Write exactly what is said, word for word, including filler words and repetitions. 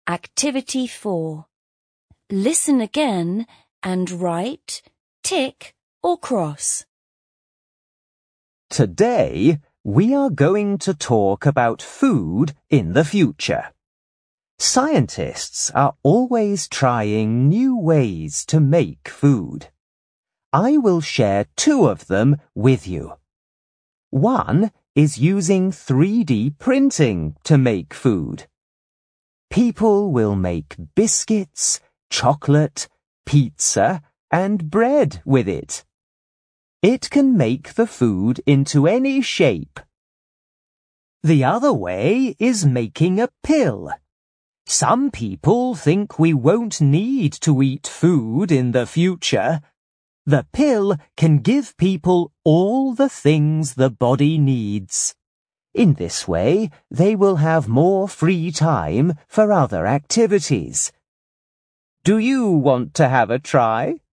Activity four. Listen again and write, tick or cross. Today, we are going to talk about food in the future. Scientists are always trying new ways to make food. I will share two of them with you. One is using three D printing to make food. People will make biscuits, chocolate, pizza, and bread with it. It can make the food into any shape. The other way is making a pill. Some people think we won't need to eat food in the future. The pill can give people all the things the body needs. In this way, they will have more free time for other activities. Do you want to have a try?